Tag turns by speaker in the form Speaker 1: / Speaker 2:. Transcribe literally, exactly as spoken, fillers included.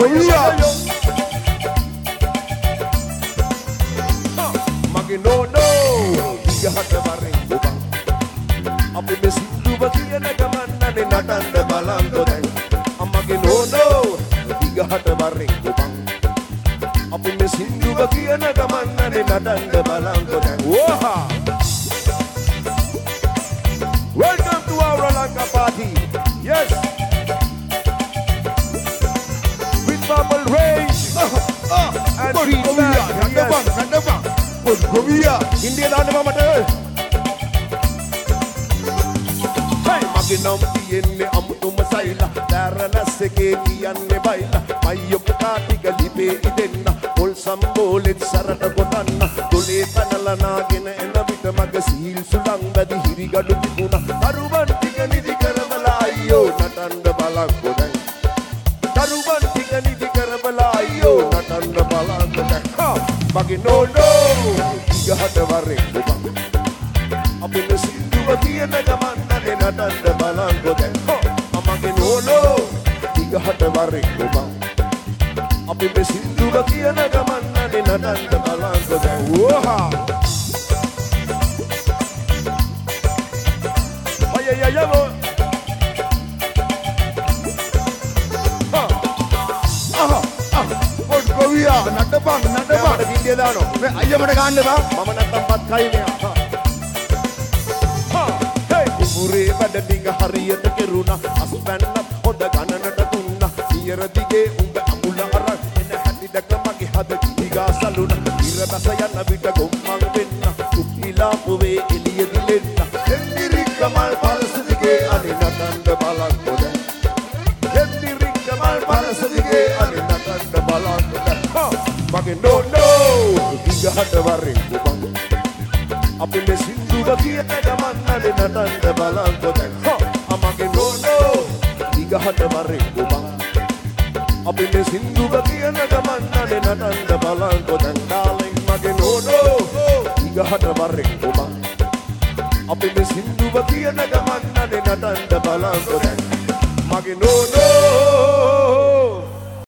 Speaker 1: Korea.
Speaker 2: Magi no no, diga hata bareng bubang. Api mesindu bagian agaman nane natanda balango den. Magi no no, diga hata bareng bubang. Api mesindu bagian agaman nane natanda balango den. Wah! Welcome to our Lanka party. Yes. With Bubble Rage
Speaker 1: Ah, ah.
Speaker 2: and
Speaker 1: Put
Speaker 2: Beat
Speaker 1: Korea.
Speaker 2: Band.
Speaker 1: Nanda bang,
Speaker 2: Yes.
Speaker 1: nanda bang. Put Korea.
Speaker 2: India දාන්න මමට. Hey, මගේ නම් තියෙන්නේ අමුතුම සයිලා. දැරනස් එකේ කියන්නේ බයිලා. මයියෝ පුතා ටික ලිපේ ඉදෙන්න. පොල් සම්බෝලෙත් සරට කොටන්න. දොලේ පැනලා නාගෙන එන විට මග සීල් සුලං වැඩි හිරිගඩු තිබුණා. දරුවන් ටික නිදි කරවලා අයියෝ නටන්න බලක්කො දැන්. දරුවන් ටික නිදි කරවලා අයියෝ නටන්න බලක්කො දැන්. හා මගේ නෝනෝ ඉගහට වරෙන් බබා. අපි මෙසින්දුව කියන ගමන් නනේ නටන්න බලක්කො දැන්. හා මගේ නෝනෝ ඉගහට වරෙන් බබා. අපි මෙසින්දුව කියන ගමන් නනේ නටන්න බලක්කො දැන්. වෝහා අයයයයෝ
Speaker 1: Korea. Nanda bang, nanda bang.
Speaker 2: මට ඉන්දිය දානවා.
Speaker 1: මේ අයියමට ගන්න බා.
Speaker 2: මම නැත්තම් පත් කයි මෙයා. හා හේ කුඹුරේ වැඩ ටික හරියට කෙරුණා. අස්පැන්න හොඳ ගණනට දුන්නා. පියර දිගේ උඹ අමුල අරන් එන හැටි දැක මගේ හද කිගා සලුණා. ඉර බස යන විට ගොම්මන් වෙන්න. කුප්පිලා පුවේ එළිය දිලෙන්න. එන්දිරික් කමල් පරස දිගේ අනේ නටන්න බලක්කො දැන්. එන්දිරික් කමල් පරස දිගේ අනේ නටන්න බලක්කො දැන්. හා මගේ නෝ නෝ දිගහට වරෙන් බබන්. අපි මෙසින්දුව කියන ගමන් නඩේ නටන්න බලක්කො දැන්. හා මගේ නෝ නෝ දිගහට වරෙන් බබන්. අපි මෙසින්දුව කියන ගමන් නඩේ නටන්න බලක්කො දැන්. darling මගේ නෝ නෝ දිගහට වරෙන් බබන්. අපි මෙසින්දුව කියන ගමන් නඩේ නටන්න බලක්කො දැන්. මගේ නෝ නෝ